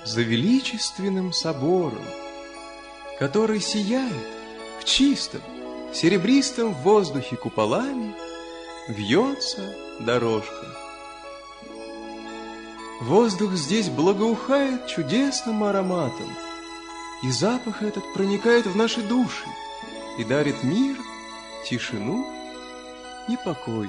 за величественным собором, который сияет в чистом, серебристом воздухе куполами, вьется дорожка. Воздух здесь благоухает чудесным ароматом, и запах этот проникает в наши души и дарит мир, тишину и покой.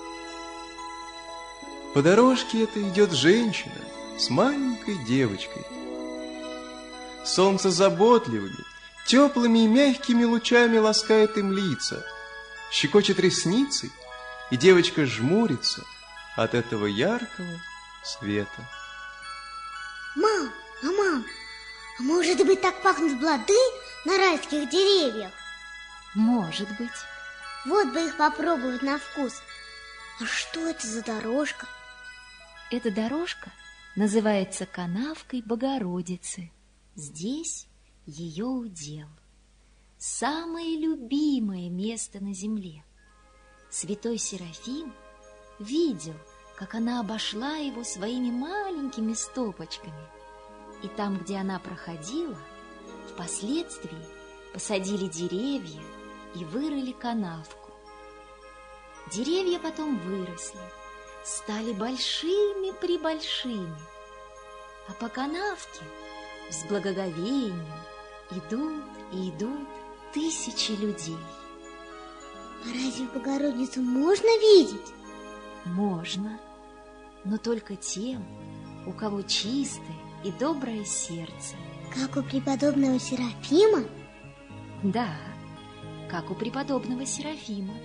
По дорожке этой идет женщина с маленькой девочкой. Солнце заботливыми, теплыми и мягкими лучами ласкает им лица, щекочет ресницы, и девочка жмурится от этого яркого света. Мам, а может быть, так пахнут плоды на райских деревьях? Может быть. Вот бы их попробовать на вкус. А что это за дорожка? Эта дорожка называется канавкой Богородицы. Здесь ее удел. Самое любимое место на земле. Святой Серафим видел, как она обошла его своими маленькими стопочками. И там, где она проходила, впоследствии посадили деревья и вырыли канавку. Деревья потом выросли, стали большими-пребольшими, а по канавке с благоговением идут и идут тысячи людей. А разве Богородицу можно видеть? Можно, но только тем, у кого чистое и доброе сердце. Как у преподобного Серафима? Да, как у преподобного Серафима.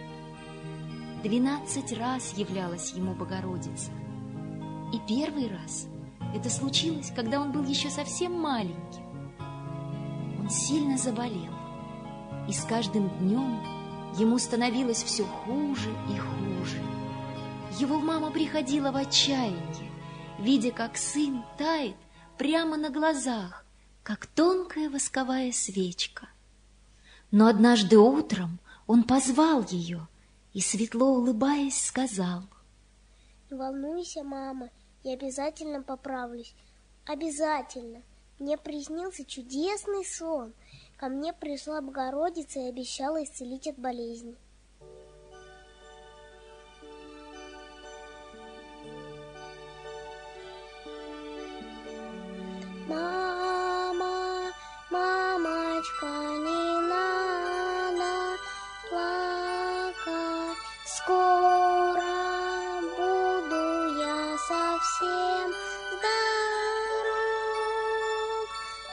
12 раз являлась ему Богородица. И первый раз это случилось, когда он был еще совсем маленьким. Он сильно заболел, и с каждым днем ему становилось все хуже и хуже. Его мама приходила в отчаяние, видя, как сын тает прямо на глазах, как тонкая восковая свечка. Но однажды утром он позвал ее и, светло улыбаясь, сказал: «Не волнуйся, мама, я обязательно поправлюсь. Обязательно. Мне приснился чудесный сон. Ко мне пришла Богородица и обещала исцелить от болезни». Мама, мамочка, не надо плакать. Скоро буду я совсем здоров.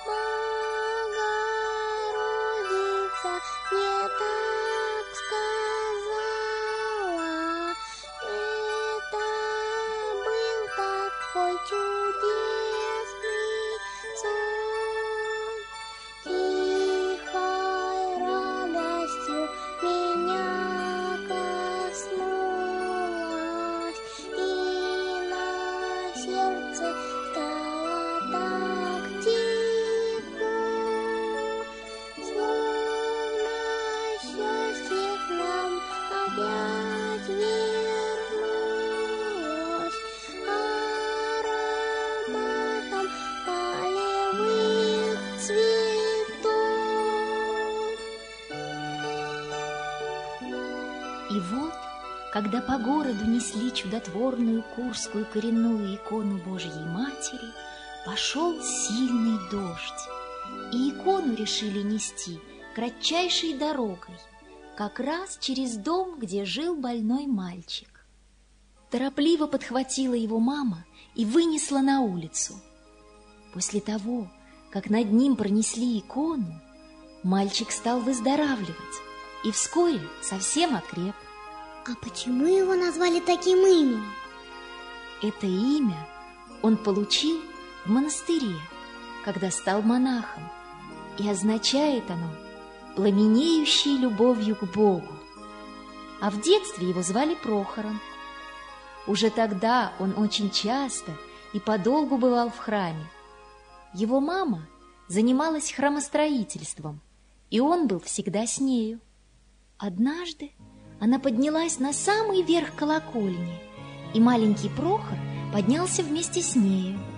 Богородица мне так сказала. Это был такой чудесный сон. Тихой радостью меня коснулась, и на сердце стало так тепло, словно счастье к нам опять вернулось ароматом полевых цветов. И вот, когда по городу несли чудотворную курскую коренную икону Божьей Матери, пошел сильный дождь, и икону решили нести кратчайшей дорогой, как раз через дом, где жил больной мальчик. Торопливо подхватила его мама и вынесла на улицу. После того, как над ним пронесли икону, мальчик стал выздоравливать и вскоре совсем окреп. А почему его назвали таким именем? Это имя он получил в монастыре, когда стал монахом, и означает оно «пламенеющий любовью к Богу». А в детстве его звали Прохором. Уже тогда он очень часто и подолгу бывал в храме. Его мама занималась храмостроительством, и он был всегда с нею. Однажды она поднялась на самый верх колокольни, и маленький Прохор поднялся вместе с нею.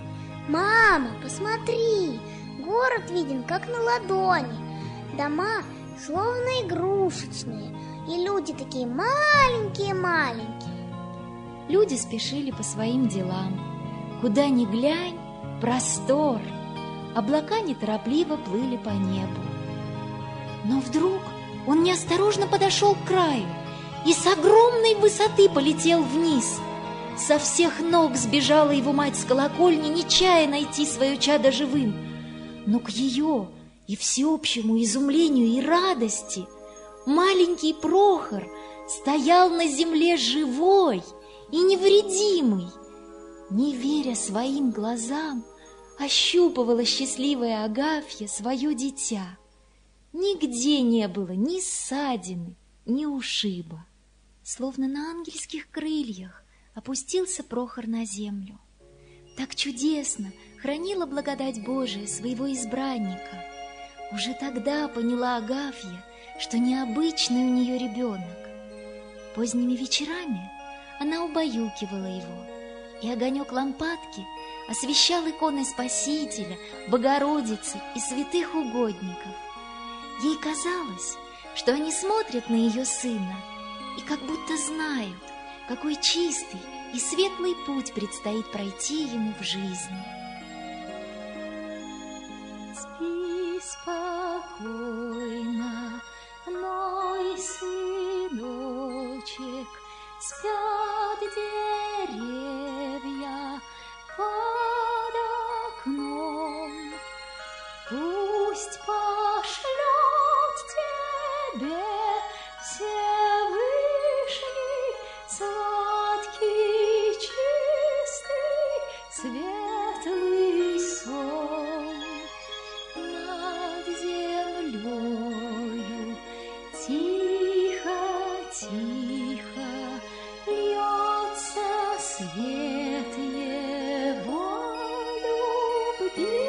Мама, посмотри, город виден как на ладони. Дома словно игрушечные, и люди такие маленькие-маленькие. Люди спешили по своим делам. Куда ни глянь, простор. Облака неторопливо плыли по небу. Но вдруг он неосторожно подошел к краю и с огромной высоты полетел вниз. Со всех ног сбежала его мать с колокольни, не чая найти свое чадо живым. Но к ее и всеобщему изумлению и радости маленький Прохор стоял на земле живой и невредимый. Не веря своим глазам, ощупывала счастливая Агафья свое дитя. Нигде не было ни ссадины, ни ушиба. Словно на ангельских крыльях опустился Прохор на землю. Так чудесно хранила благодать Божия своего избранника. Уже тогда поняла Агафья, что необычный у нее ребенок. Поздними вечерами она убаюкивала его, и огонек лампадки освещал иконы Спасителя, Богородицы и святых угодников. Ей казалось, что они смотрят на ее сына и как будто знают, какой чистый и светлый путь предстоит пройти ему в жизни. Спи спокойно, мой сыночек, спят деревья под окном. Пусть пошлет тебе Всевышний сладкий, чистый, светлый сон над землею. Тихо-тихо льется свет его любви.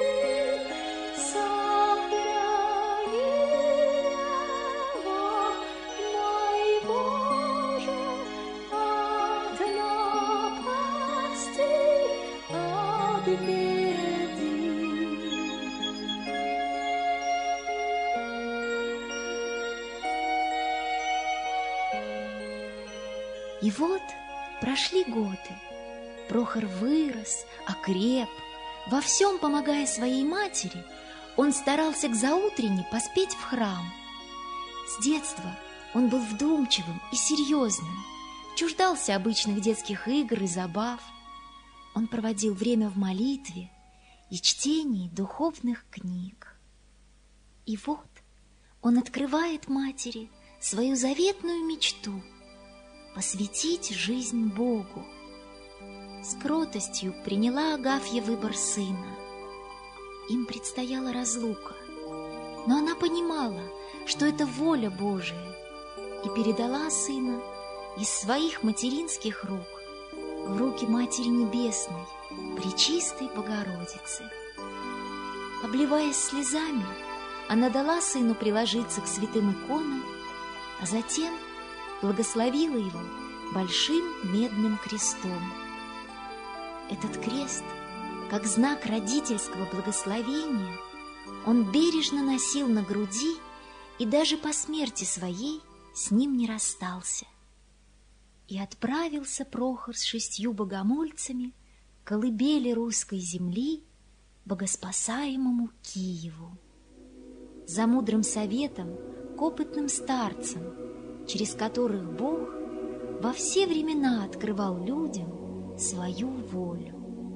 И вот прошли годы. Прохор вырос, окреп. Во всем помогая своей матери, он старался к заутрене поспеть в храм. С детства он был вдумчивым и серьезным, чуждался обычных детских игр и забав. Он проводил время в молитве и чтении духовных книг. И вот он открывает матери свою заветную мечту — посвятить жизнь Богу. С кротостью приняла Агафья выбор сына. Им предстояла разлука, но она понимала, что это воля Божия, и передала сына из своих материнских рук в руки Матери Небесной, Пречистой Богородицы. Обливаясь слезами, она дала сыну приложиться к святым иконам, а затем благословила его большим медным крестом. Этот крест, как знак родительского благословения, он бережно носил на груди и даже по смерти своей с ним не расстался. И отправился Прохор с 6 богомольцами к колыбели русской земли, богоспасаемому Киеву. За мудрым советом к опытным старцам, через которых Бог во все времена открывал людям свою волю.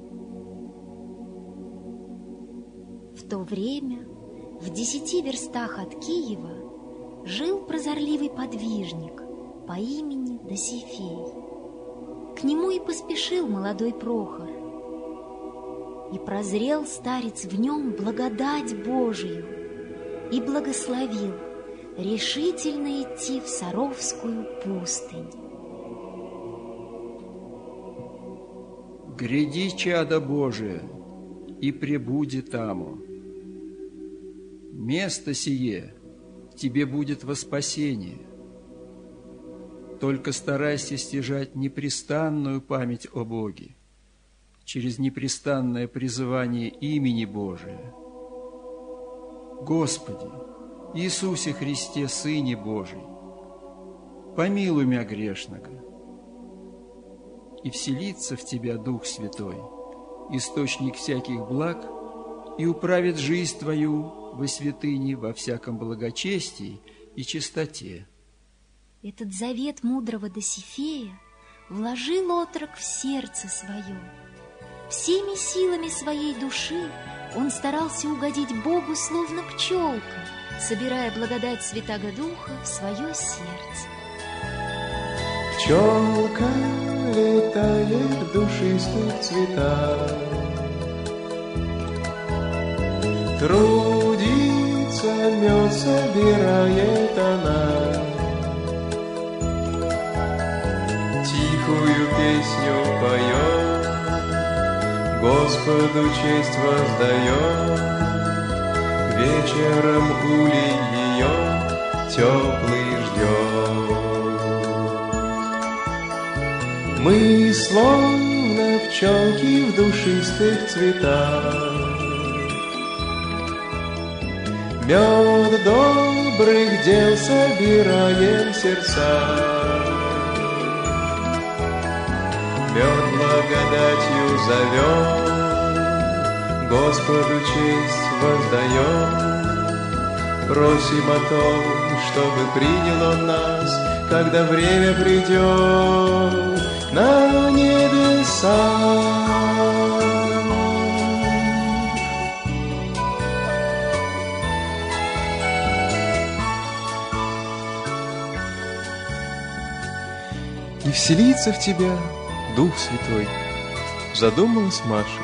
В то время в 10 верстах от Киева жил прозорливый подвижник по имени Досифей. К нему и поспешил молодой Прохор. И прозрел старец в нем благодать Божию и благословил решительно идти в Саровскую пустынь. Гряди, чадо Божие, и пребуди таму. Место сие тебе будет во спасение. Только старайся стяжать непрестанную память о Боге, через непрестанное призывание имени Божия. Господи, Иисусе Христе, Сыне Божий, помилуй мя грешного, и вселится в Тебя Дух Святой, источник всяких благ, и управит жизнь Твою во святыне, во всяком благочестии и чистоте. Этот завет мудрого Досифея вложил отрок в сердце свое. Всеми силами своей души он старался угодить Богу, словно пчелка, собирая благодать Святаго Духа в свое сердце. Пчелка летает в душистых цветах, трудится, мед собирает она, тихую песню поет, Господу честь воздает. Вечером улей ее теплый ждет. Мы словно пчелки в душистых цветах, мед добрых дел собираем сердца, мед благодатью зовем, Господу честь воздаем. Просим о том, чтобы принял Он нас, когда время придет на небеса. И вселится в тебя Дух Святой, задумалась Маша.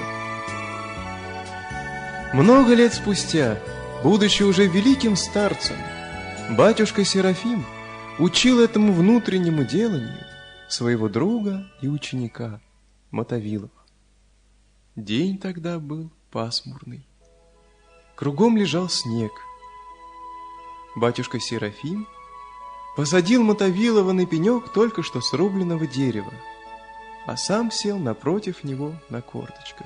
Много лет спустя, будучи уже великим старцем, батюшка Серафим учил этому внутреннему деланию своего друга и ученика Мотовилова. День тогда был пасмурный. Кругом лежал снег. Батюшка Серафим посадил Мотовилова на пенек только что срубленного дерева, а сам сел напротив него на корточках.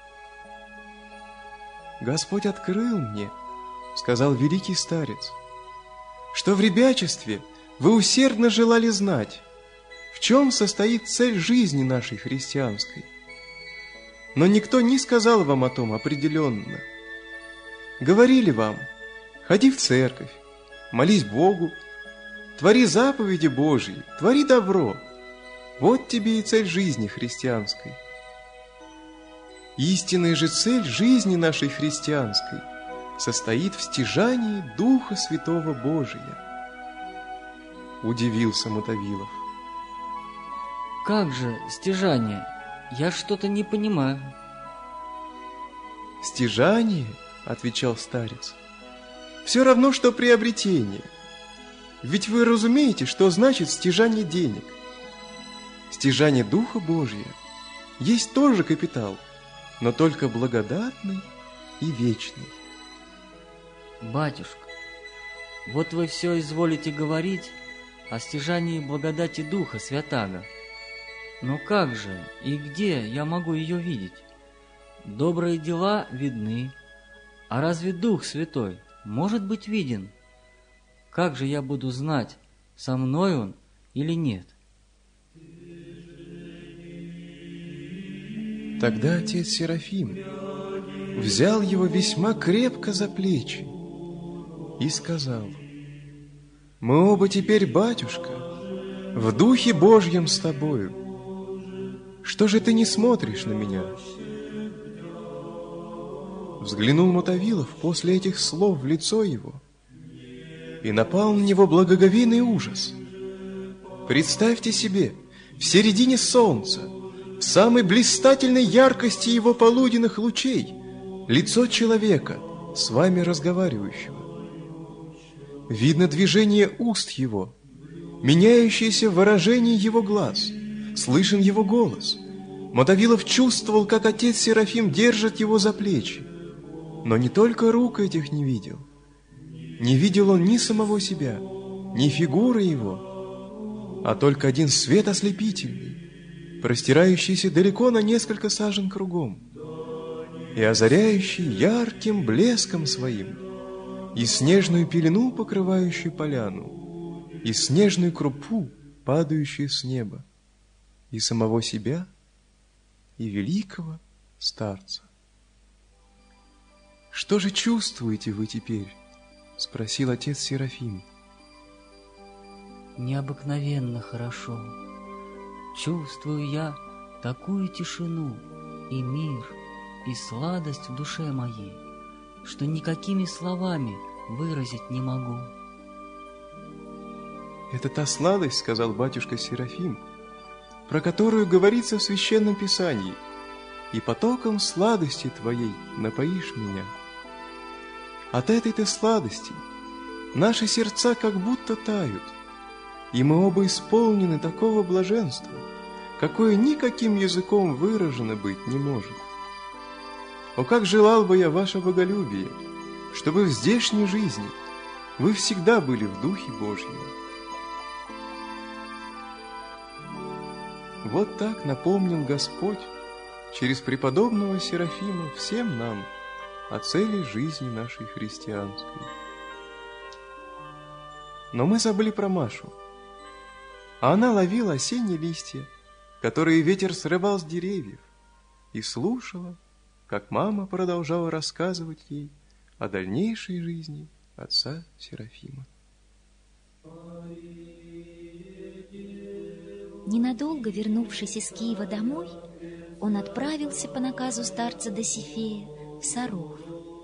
«Господь открыл мне, — сказал великий старец, — что в ребячестве вы усердно желали знать, в чем состоит цель жизни нашей христианской. Но никто не сказал вам о том определенно. Говорили вам: ходи в церковь, молись Богу, твори заповеди Божьи, твори добро. Вот тебе и цель жизни христианской. Истинная же цель жизни нашей христианской состоит в стяжании Духа Святого Божия». Удивился Мотовилов. Как же стяжание? Я что-то не понимаю. «Стяжание, — отвечал старец, — все равно, что приобретение. Ведь вы разумеете, что значит стяжание денег. Стяжание Духа Божия есть тоже капитал, но только благодатный и вечный». Батюшка, вот вы все изволите говорить о стяжании благодати Духа Святаго. Но как же и где я могу ее видеть? Добрые дела видны, а разве Дух Святой может быть виден? Как же я буду знать, со мной Он или нет? Тогда отец Серафим взял его весьма крепко за плечи и сказал: «Мы оба теперь, батюшка, в Духе Божьем с тобою. Что же ты не смотришь на меня?» Взглянул Мотовилов после этих слов в лицо его, и напал на него благоговейный ужас. Представьте себе, в середине солнца, в самой блистательной яркости его полуденных лучей, лицо человека, с вами разговаривающего. Видно движение уст его, меняющееся выражение его глаз, слышен его голос. Мотовилов чувствовал, как отец Серафим держит его за плечи. Но не только рук этих не видел. Не видел он ни самого себя, ни фигуры его, а только один свет ослепительный, простирающийся далеко на несколько сажен кругом, и озаряющий ярким блеском своим и снежную пелену, покрывающую поляну, и снежную крупу, падающую с неба, и самого себя, и великого старца. «Что же чувствуете вы теперь?» — спросил отец Серафим. Необыкновенно хорошо. Чувствую я такую тишину и мир, и сладость в душе моей, что никакими словами выразить не могу. «Это та сладость, — сказал батюшка Серафим, — про которую говорится в Священном Писании, и потоком сладости твоей напоишь меня. От этой-то сладости наши сердца как будто тают, и мы оба исполнены такого блаженства, какое никаким языком выражено быть не может. О, как желал бы я ваше боголюбие, чтобы в здешней жизни вы всегда были в Духе Божьем». Вот так напомнил Господь через преподобного Серафима всем нам о цели жизни нашей христианской. Но мы забыли про Машу. А она ловила осенние листья, которые ветер срывал с деревьев, и слушала, как мама продолжала рассказывать ей о дальнейшей жизни отца Серафима. Ненадолго вернувшись из Киева домой, он отправился по наказу старца Досифея в Саров.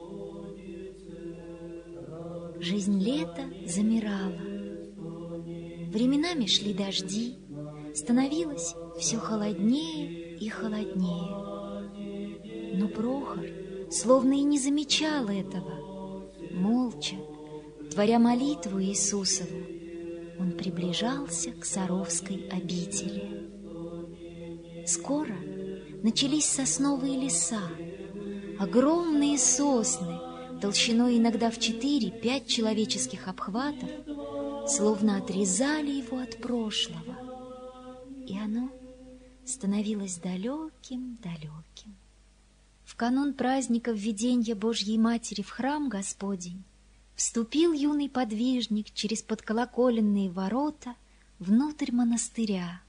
Жизнь лета замирала. Временами шли дожди, становилось все холоднее и холоднее. Но Прохор словно и не замечал этого. Молча, творя молитву Иисусову, он приближался к Саровской обители. Скоро начались сосновые леса, огромные сосны, толщиной иногда в 4-5 человеческих обхватов, словно отрезали его от прошлого, и оно становилось далеким-далеким. В канун праздника введения Божьей Матери в храм Господень вступил юный подвижник через подколоколенные ворота внутрь монастыря.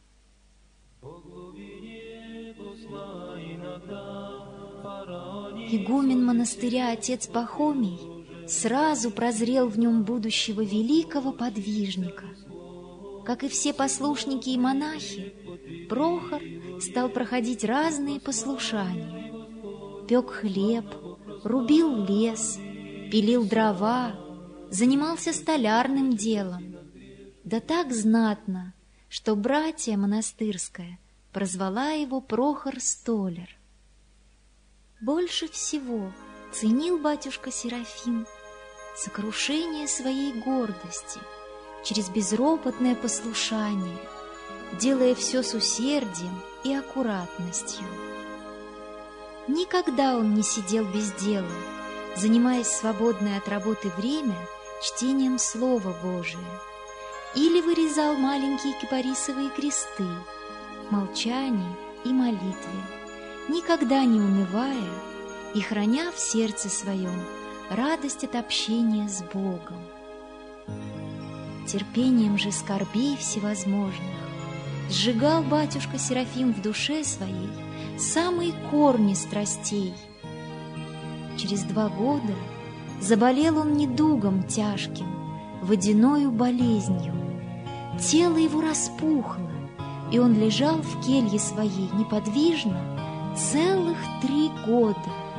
Игумен монастыря отец Пахомий сразу прозрел в нем будущего великого подвижника. Как и все послушники и монахи, Прохор стал проходить разные послушания. Пек хлеб, рубил лес, пилил дрова, занимался столярным делом. Да так знатно, что братья монастырская прозвала его Прохор-столяр. Больше всего ценил батюшка Серафим сокрушение своей гордости через безропотное послушание, делая все с усердием и аккуратностью. Никогда он не сидел без дела, занимаясь в свободное от работы время чтением Слова Божия, или вырезал маленькие кипарисовые кресты в молчании и молитве, никогда не унывая и храня в сердце своем радость от общения с Богом. Терпением же скорбей всевозможных сжигал батюшка Серафим в душе своей самые корни страстей. Через 2 года заболел он недугом тяжким, водяною болезнью. Тело его распухло, и он лежал в келье своей неподвижно целых 3 года.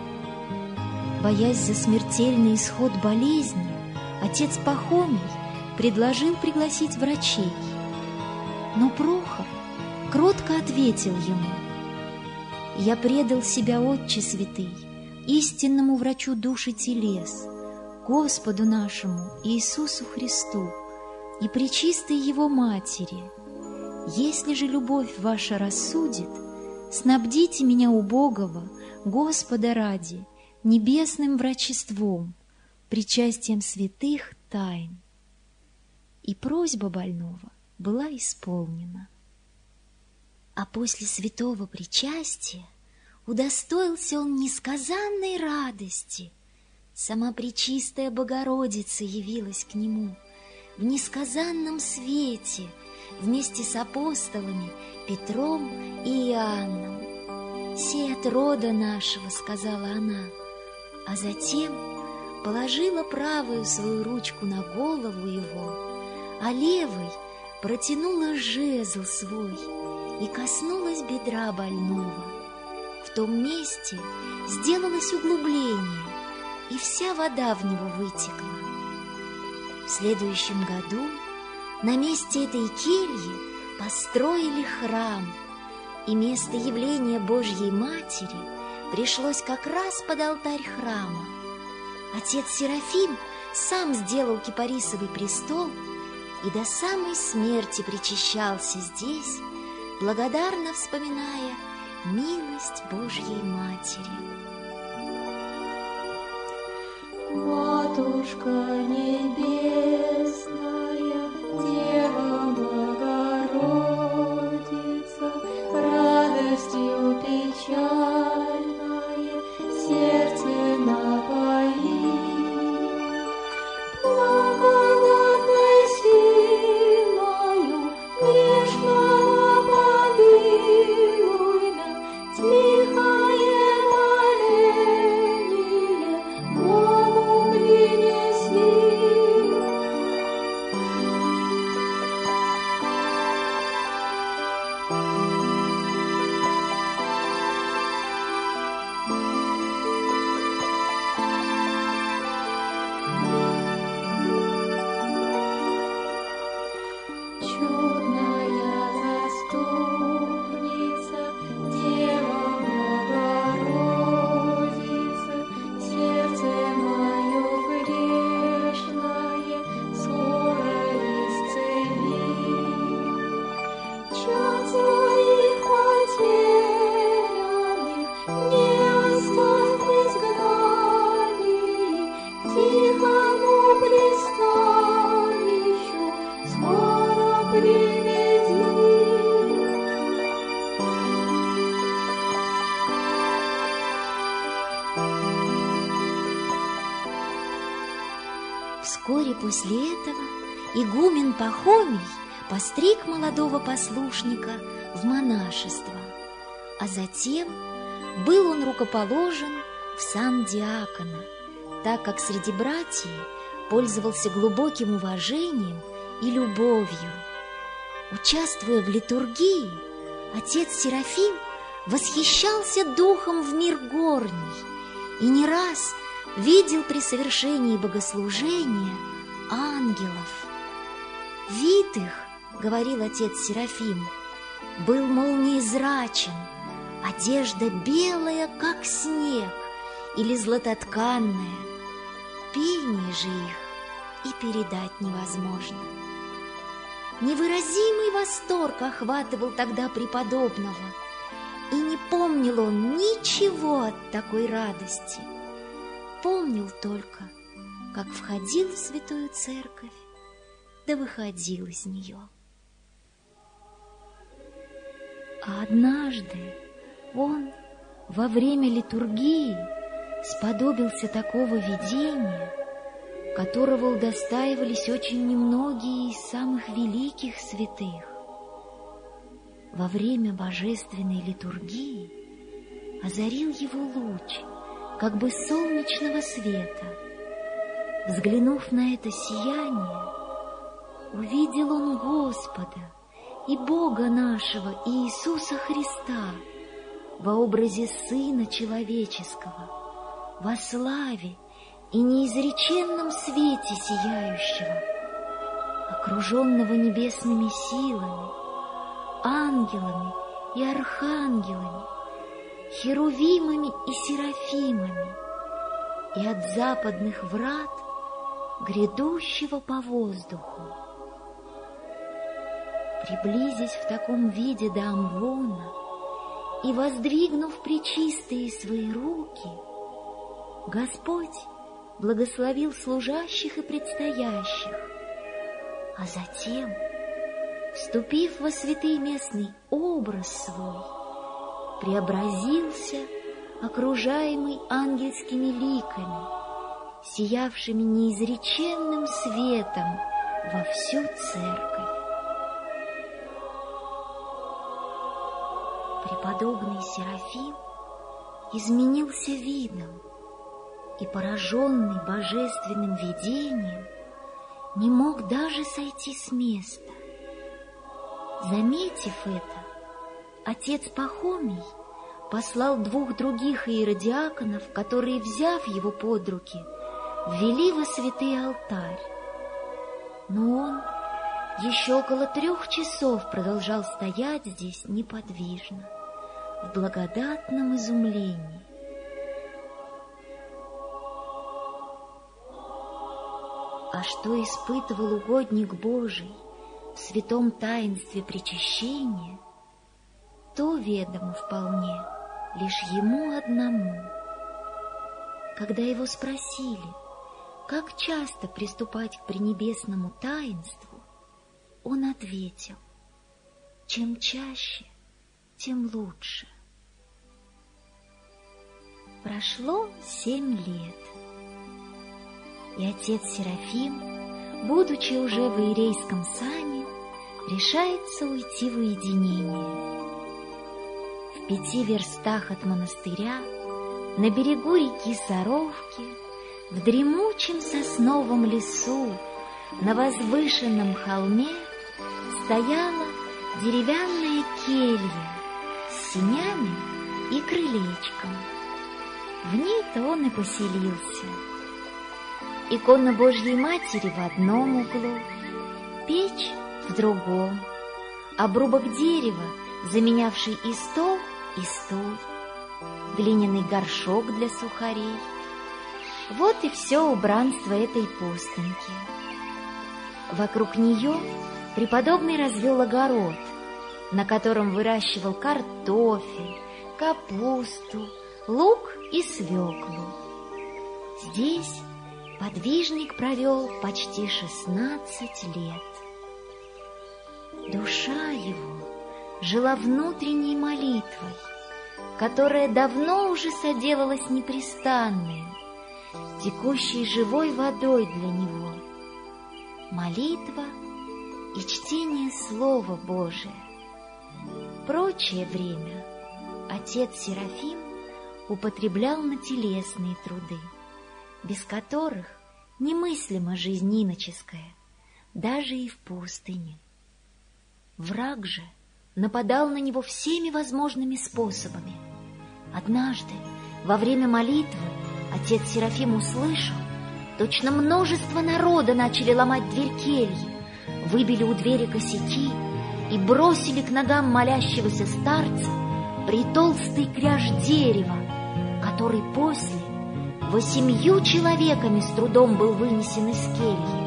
Боясь за смертельный исход болезни, отец Пахомий предложил пригласить врачей. Но Прохор кротко ответил ему: «Я предал себя, Отче святый, истинному врачу душ и телес, Господу нашему Иисусу Христу и пречистой Его Матери. Если же любовь ваша рассудит, снабдите меня убогого, Господа ради, небесным врачеством, причастием святых тайн». И просьба больного была исполнена. А после святого причастия удостоился он несказанной радости. Сама Пречистая Богородица явилась к нему в несказанном свете вместе с апостолами Петром и Иоанном. «Сей от рода нашего», — сказала она, а затем положила правую свою ручку на голову его, а левой протянула жезл свой и коснулась бедра больного. В том месте сделалось углубление, и вся вода в него вытекла. В следующем году на месте этой кельи построили храм, и место явления Божьей Матери пришлось как раз под алтарь храма. Отец Серафим сам сделал кипарисовый престол и до самой смерти причащался здесь, благодарно вспоминая милость Божьей Матери. Матушка небесная, Дева Богородица, радостью печальное сердце напои. Благодатной силою грешного помилуй мя, тихое моление Богу принеси. Чудная заступница, Дева Богородица, сердце мое грешное скоро исцели. Чад своих потерянных не оставь в изгнании, к тихому пристанищу скоро приведи. Вскоре после этого игумен Пахомий постриг молодого послушника в монашество, а затем был он рукоположен в сан диакона, так как среди братьев пользовался глубоким уважением и любовью. Участвуя в литургии, отец Серафим восхищался духом в мир горний и не раз видел при совершении богослужения ангелов. Вид их, говорил отец Серафим, был молниезрачен, одежда белая, как снег, или златотканная. Пение же их и передать невозможно. Невыразимый восторг охватывал тогда преподобного, и не помнил он ничего от такой радости. Помнил только, как входил в святую церковь, да выходил из нее. А однажды он во время литургии сподобился такого видения, которого удостаивались очень немногие из самых великих святых. Во время божественной литургии озарил его луч, как бы солнечного света. Взглянув на это сияние, увидел он Господа и Бога нашего Иисуса Христа во образе Сына Человеческого, во славе и неизреченном свете сияющего, окруженного небесными силами, ангелами и архангелами, херувимами и серафимами, и от западных врат грядущего по воздуху. Приблизясь в таком виде до амвона и воздвигнув пречистые свои руки, Господь благословил служащих и предстоящих, а затем, вступив во святый местный образ свой, преобразился, окружаемый ангельскими ликами, сиявшими неизреченным светом во всю церковь. Преподобный Серафим изменился видом и, пораженный божественным видением, не мог даже сойти с места. Заметив это, отец Пахомий послал 2 других иеродиаконов, которые, взяв его под руки, ввели во святый алтарь. Но он еще около 3 часов продолжал стоять здесь неподвижно, в благодатном изумлении. А что испытывал угодник Божий в святом таинстве причащения, то ведомо вполне лишь ему одному. Когда его спросили, как часто приступать к пренебесному таинству, он ответил: чем чаще, тем лучше. Прошло 7 лет, и отец Серафим, будучи уже в иерейском сане, решается уйти в уединение. В 5 верстах от монастыря, на берегу реки Саровки, в дремучем сосновом лесу, на возвышенном холме стояла деревянная келья с сенями и крылечком. В ней-то он и поселился. Икона Божьей Матери в одном углу, печь в другом, обрубок дерева, заменявший и стол, и стул, глиняный горшок для сухарей. Вот и все убранство этой пустыньки. Вокруг нее преподобный развел огород, на котором выращивал картофель, капусту, лук и свеклу. Здесь подвижник провел почти 16 лет. Душа его жила внутренней молитвой, которая давно уже соделалась непрестанной, текущей живой водой для него. Молитва и чтение Слова Божия. Прочее время отец Серафим употреблял на телесные труды, без которых немыслима жизнь иноческая, даже и в пустыне. Враг же нападал на него всеми возможными способами. Однажды, во время молитвы, отец Серафим услышал, точно множество народа начали ломать дверь кельи, выбили у двери косяки и бросили к ногам молящегося старца притолстый кряж дерева, который после 8 человеками с трудом был вынесен из кельи.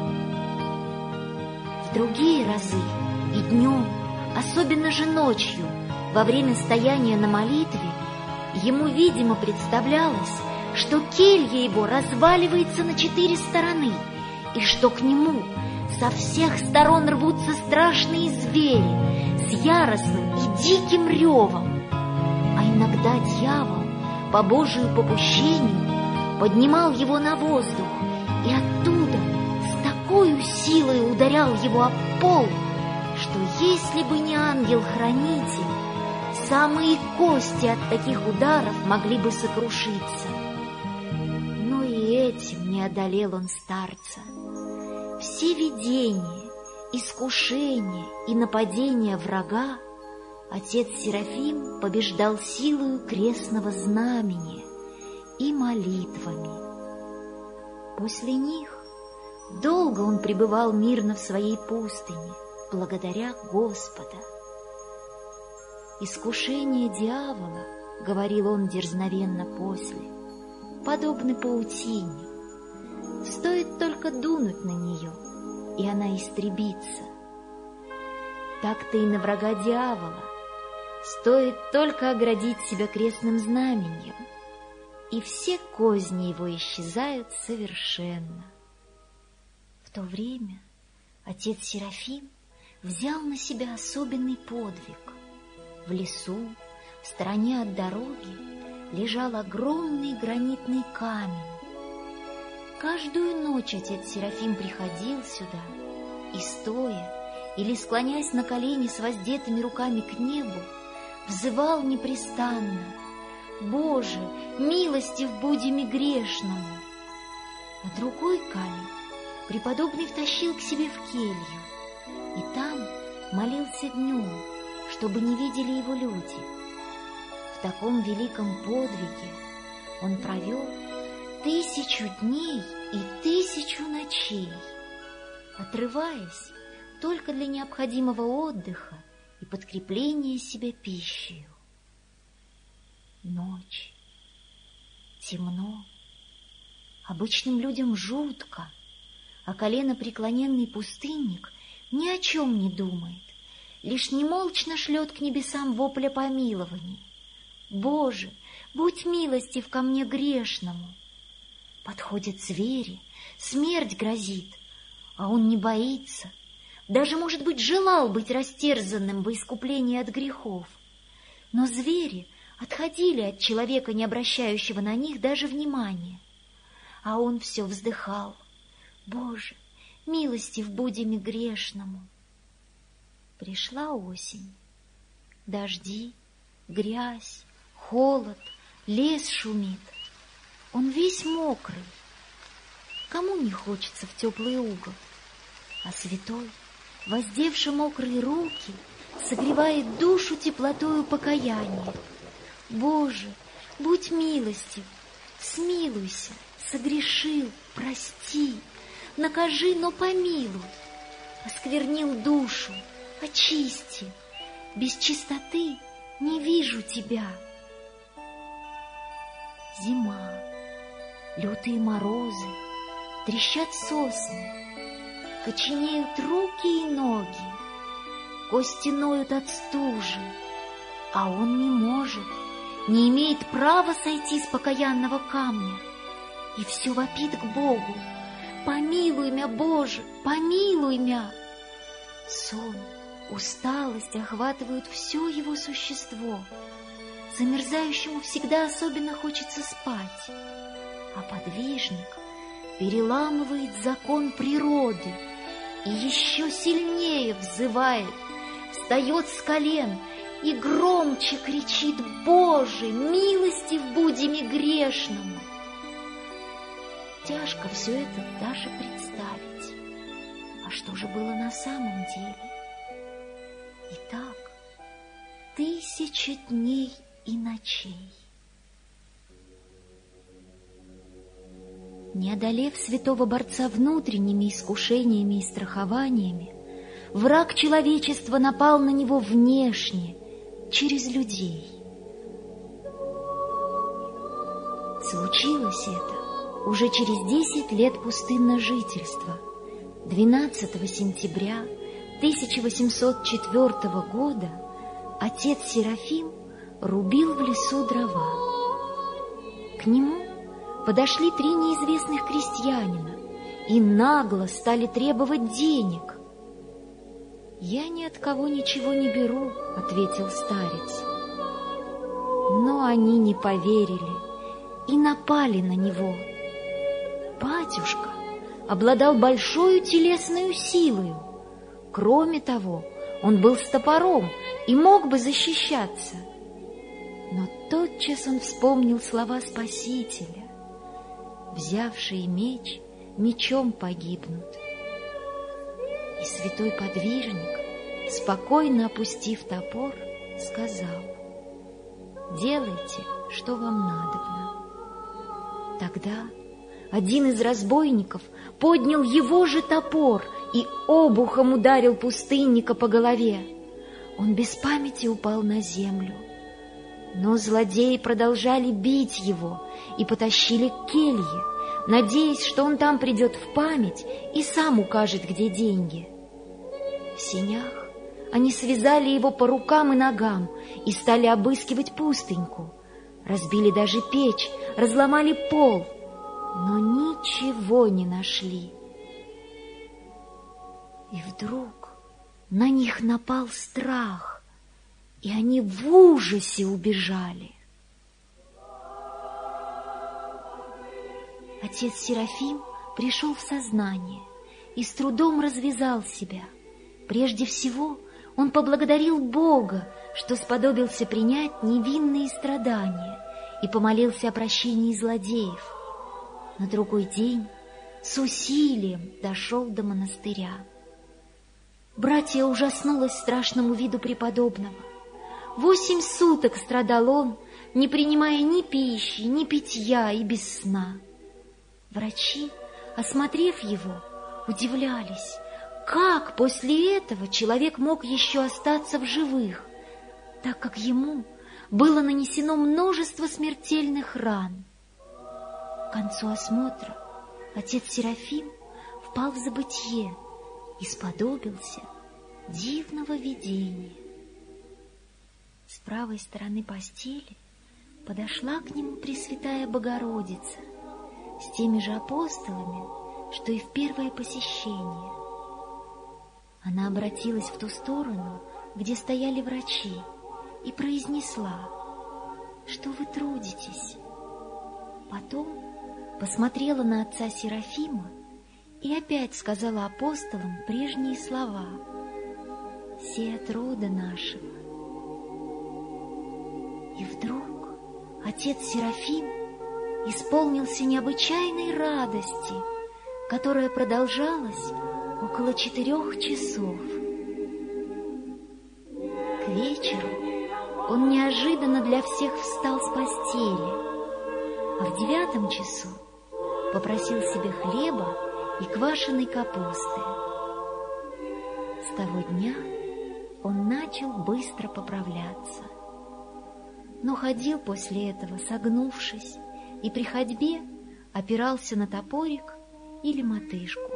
В другие разы и днем, особенно же ночью, во время стояния на молитве, ему, видимо, представлялось, что келья его разваливается на 4 стороны, и что к нему со всех сторон рвутся страшные звери с яростным и диким ревом. А иногда дьявол, по Божию попущению, поднимал его на воздух и оттуда с такой силой ударял его об пол, что если бы не ангел-хранитель, самые кости от таких ударов могли бы сокрушиться. Но и этим не одолел он старца. Все видения, искушения и нападения врага отец Серафим побеждал силою крестного знамения и молитвами. После них долго он пребывал мирно в своей пустыне, благодаря Господа. «Искушение дьявола, — говорил он дерзновенно после, — подобны паутине. Стоит только дунуть на нее, и она истребится. Так-то и на врага дьявола стоит только оградить себя крестным знаменем, и все козни его исчезают совершенно». В то время отец Серафим взял на себя особенный подвиг. В лесу, в стороне от дороги, лежал огромный гранитный камень. Каждую ночь отец Серафим приходил сюда и, стоя или склоняясь на колени с воздетыми руками к небу, взывал непрестанно: «Боже, милостив будеми грешному!» А другой камень преподобный втащил к себе в келью, и там молился днем, чтобы не видели его люди. В таком великом подвиге он провел 1000 дней и 1000 ночей, отрываясь только для необходимого отдыха и подкрепления себя пищей. Ночь. Темно. Обычным людям жутко, а коленопреклоненный пустынник ни о чем не думает, лишь немолчно шлет к небесам вопля помилования: «Боже, будь милостив ко мне грешному!» Подходят звери, смерть грозит, а он не боится, даже, может быть, желал быть растерзанным во искупление от грехов. Но звери отходили от человека, не обращающего на них даже внимания, а он все вздыхал: «Боже, милостив будеми грешному!» Пришла осень. Дожди, грязь, холод, лес шумит. Он весь мокрый. Кому не хочется в теплый угол? А святой, воздевши мокрые руки, согревает душу теплотою покаяния: «Боже, будь милостив, смилуйся, согрешил, прости, накажи, но помилуй, осквернил душу, очисти, без чистоты не вижу тебя». Зима, лютые морозы, трещат сосны, коченеют руки и ноги, кости ноют от стужи, а он не может, не имеет права сойти с покаянного камня, и все вопит к Богу: «Помилуй мя, Боже, помилуй мя!» Сон, усталость охватывают все его существо. Замерзающему всегда особенно хочется спать, а подвижник переламывает закон природы и еще сильнее взывает, встает с колен и громче кричит: «Боже, милостив будеми грешному!» Тяжко все это даже представить. А что же было на самом деле? Итак, 1000 дней и ночей. Не одолев святого борца внутренними искушениями и страхованиями, враг человечества напал на него внешне, через людей. Случилось это уже через 10 лет пустынного жительства, 12 сентября 1804 года отец Серафим рубил в лесу дрова. К нему подошли 3 неизвестных крестьянина и нагло стали требовать денег. «Я ни от кого ничего не беру», — ответил старец. Но они не поверили и напали на него. Батюшка обладал большой телесной силою. Кроме того, он был с топором и мог бы защищаться. Но тотчас он вспомнил слова Спасителя: «Взявшие меч, мечом погибнут». И святой подвижник, спокойно опустив топор, сказал: «Делайте, что вам надобно». Тогда один из разбойников поднял его же топор и обухом ударил пустынника по голове. Он без памяти упал на землю. Но злодеи продолжали бить его и потащили к келье, надеясь, что он там придет в память и сам укажет, где деньги. В сенях они связали его по рукам и ногам и стали обыскивать пустыньку. Разбили даже печь, разломали пол, но ничего не нашли. И вдруг на них напал страх, и они в ужасе убежали. Отец Серафим пришел в сознание и с трудом развязал себя. Прежде всего он поблагодарил Бога, что сподобился принять невинные страдания, и помолился о прощении злодеев. На другой день с усилием дошел до монастыря. Братья ужаснулось страшному виду преподобного. 8 суток страдал он, не принимая ни пищи, ни питья и без сна. Врачи, осмотрев его, удивлялись, как после этого человек мог еще остаться в живых, так как ему было нанесено множество смертельных ран. К концу осмотра отец Серафим впал в забытье и сподобился дивного видения. С правой стороны постели подошла к нему Пресвятая Богородица с теми же апостолами, что и в первое посещение. Она обратилась в ту сторону, где стояли врачи, и произнесла: «Что вы трудитесь?» Потом посмотрела на отца Серафима и опять сказала апостолам прежние слова: «Се от рода нашего». И вдруг отец Серафим исполнился необычайной радости, которая продолжалась около 4 часов. К вечеру он неожиданно для всех встал с постели, а в 9 часу попросил себе хлеба и квашеной капусты. С того дня он начал быстро поправляться, но ходил после этого согнувшись и при ходьбе опирался на топорик или мотыжку.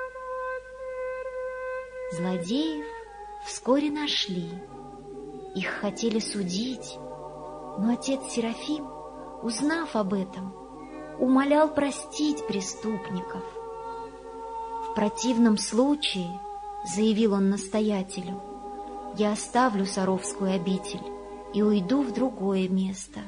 Злодеев вскоре нашли. Их хотели судить, но отец Серафим, узнав об этом, умолял простить преступников. В противном случае, заявил он настоятелю, я оставлю Саровскую обитель и уйду в другое место.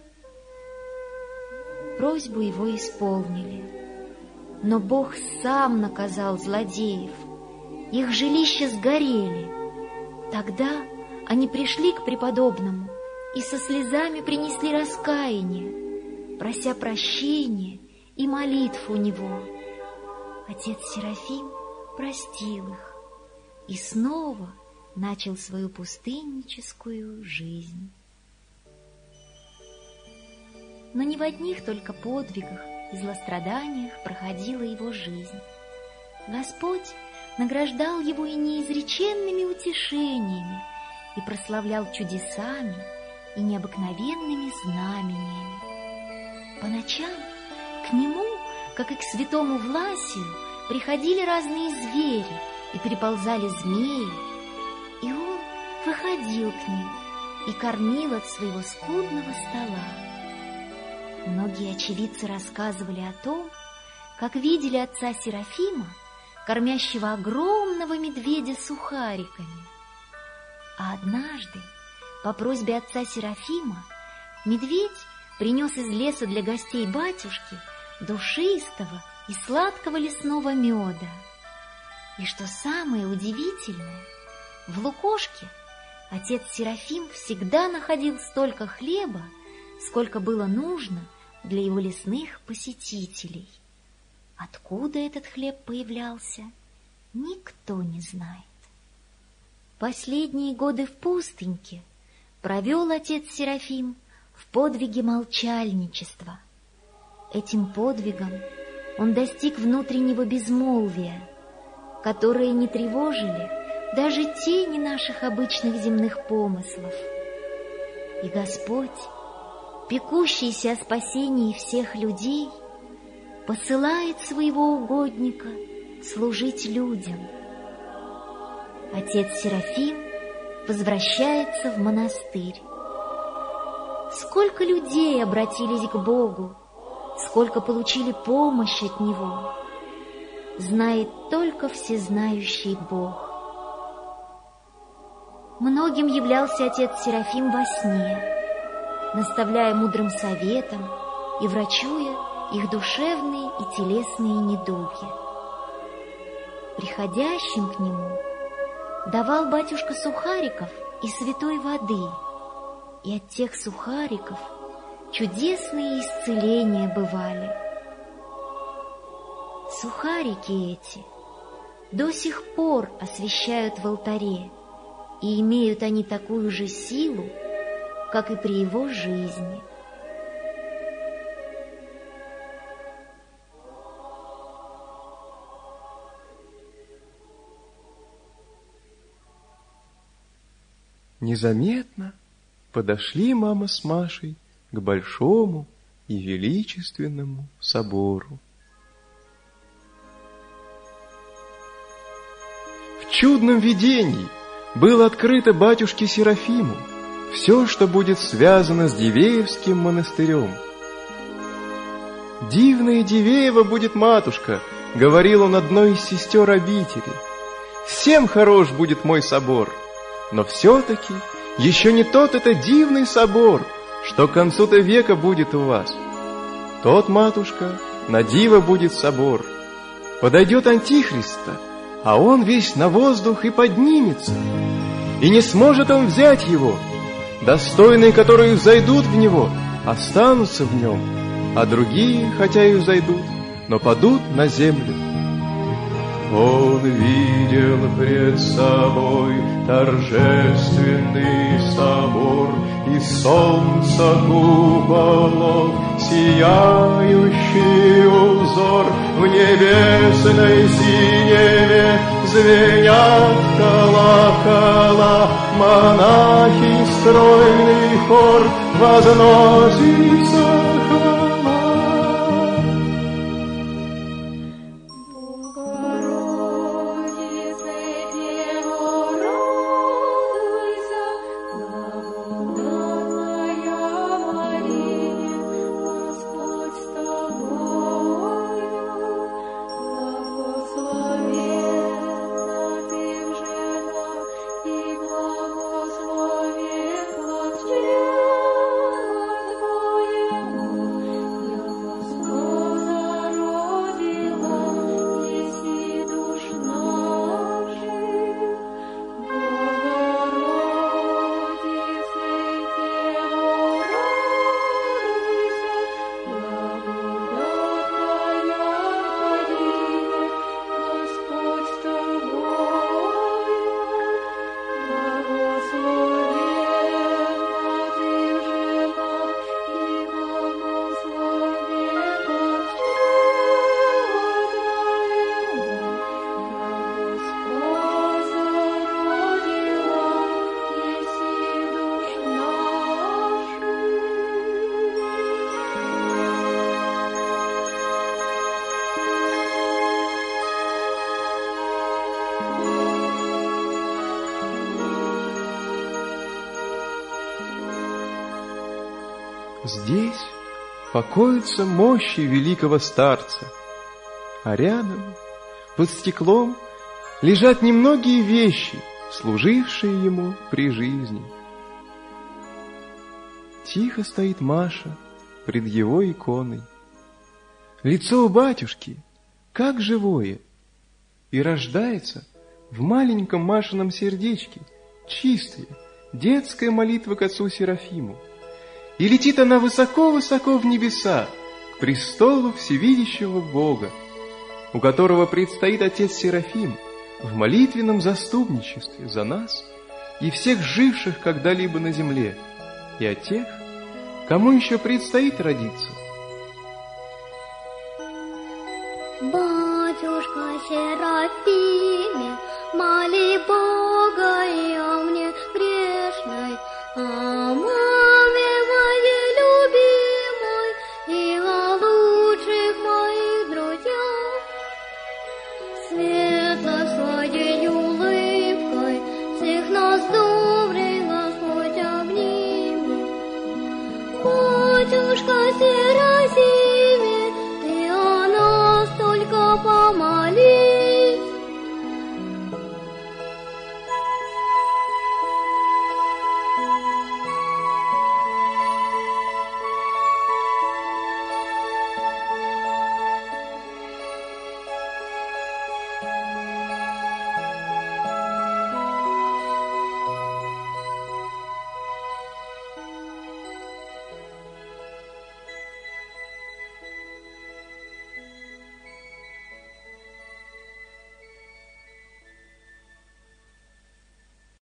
Просьбу его исполнили, но Бог сам наказал злодеев. Их жилища сгорели. Тогда они пришли к преподобному и со слезами принесли раскаяние, прося прощения и молитв у него. Отец Серафим простил их и снова начал свою пустынническую жизнь. Но не в одних только подвигах и злостраданиях проходила его жизнь. Господь награждал его и неизреченными утешениями и прославлял чудесами и необыкновенными знамениями. По ночам к нему, как и к святому Власию, приходили разные звери и приползали змеи, и он выходил к ним и кормил от своего скудного стола. Многие очевидцы рассказывали о том, как видели отца Серафима, кормящего огромного медведя сухариками. А однажды, по просьбе отца Серафима, медведь принес из леса для гостей батюшки душистого и сладкого лесного меда. И что самое удивительное, в лукошке отец Серафим всегда находил столько хлеба, сколько было нужно для его лесных посетителей. Откуда этот хлеб появлялся, никто не знает. Последние годы в пустыньке провел отец Серафим в подвиге молчальничества. Этим подвигом он достиг внутреннего безмолвия, которое не тревожили даже тени наших обычных земных помыслов. И Господь, пекущийся о спасении всех людей, посылает своего угодника служить людям. Отец Серафим возвращается в монастырь. Сколько людей обратились к Богу, сколько получили помощь от Него, знает только всезнающий Бог. Многим являлся отец Серафим во сне, наставляя мудрым советом и врачуя их душевные и телесные недуги. Приходящим к нему давал батюшка сухариков и святой воды, и от тех сухариков чудесные исцеления бывали. Сухарики эти до сих пор освящают в алтаре, и имеют они такую же силу, как и при его жизни. Незаметно подошли мама с Машей к большому и величественному собору. В чудном видении было открыто батюшке Серафиму все, что будет связано с Дивеевским монастырем. «Дивная Дивеева будет матушка», — говорил он одной из сестер обители. «Всем хорош будет мой собор, но все-таки еще не тот это дивный собор, что к концу-то века будет у вас. Тот, матушка, на диво будет собор. Подойдет Антихрист-то, а он весь на воздух и поднимется, и не сможет он взять его. Достойные, которые взойдут в него, останутся в нем, а другие, хотя и взойдут, но падут на землю». Он видел пред собой торжественный собор, и солнца куполов сияющий узор. В небесной синеве звенят колокола, монахи стройный хор возносится хвала. Здесь покоятся мощи великого старца, а рядом, под стеклом, лежат немногие вещи, служившие ему при жизни. Тихо стоит Маша пред его иконой. Лицо у батюшки как живое, и рождается в маленьком Машином сердечке чистая детская молитва к отцу Серафиму. И летит она высоко-высоко в небеса, к престолу всевидящего Бога, у которого предстоит отец Серафим в молитвенном заступничестве за нас и всех живших когда-либо на земле, и о тех, кому еще предстоит родиться. Батюшка Серафиме, моли Бога и о мне грешной,